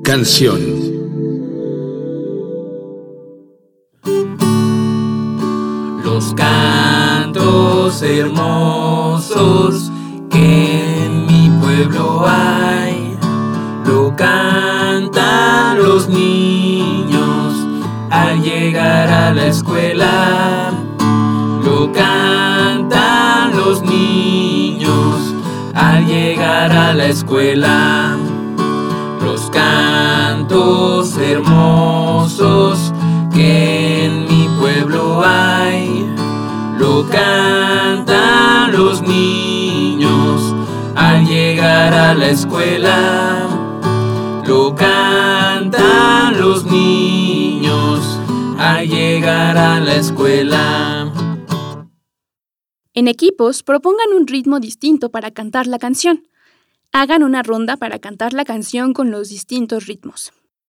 Canción. Los cantos hermosos que en mi pueblo hay, lo cantan los niños al llegar a la escuela. Lo cantan los niños al llegar a la escuela. Los cantos hermosos que en mi pueblo hay, lo cantan los niños al llegar a la escuela. Lo cantan los niños al llegar a la escuela. En equipos, propongan un ritmo distinto para cantar la canción. Hagan una ronda para cantar la canción con los distintos ritmos.